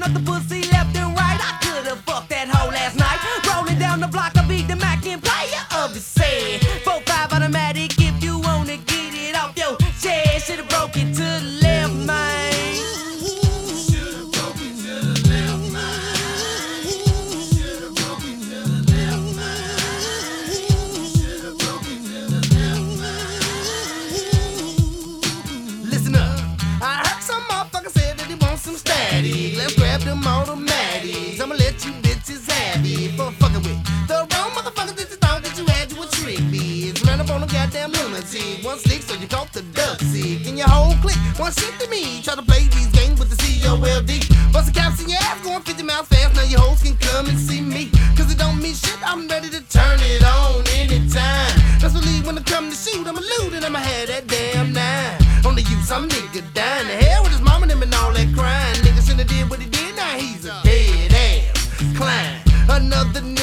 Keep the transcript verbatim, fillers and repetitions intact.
throwing up the pussy left and right. I could've fucked that hoe last night. Rolling down the block, I beat the Mac and player of the set. four five automatic if you wanna get it off your chest. Should've broke it to the left, man. Should've broke it to the left, man. Should've broke it to the left, man. Should've broke it to the left, man. Listen up, I heard some motherfucker said that he wants some static. Let's grab them automatics. I'ma let you bitches have it for fucking with the wrong motherfuckers that you thought that you had you a trick, bitch. Ran up on a goddamn lunatic. One slick, so you caught the duck sick. And your whole clique, one shit to me. Try to play these games with the C O L D. Bust the caps in your ass, going fifty miles fast. Now your hoes can come and see me. Cause it don't mean shit, I'm ready to turn it on anytime. Let's believe when I come to shoot, I'ma loot and I'ma have that damn nine. Only you, some nigga dying to hell with his mama and them and all that crying. Nigga shouldn't have did what he did, now he's a dead ass clown. Another nigga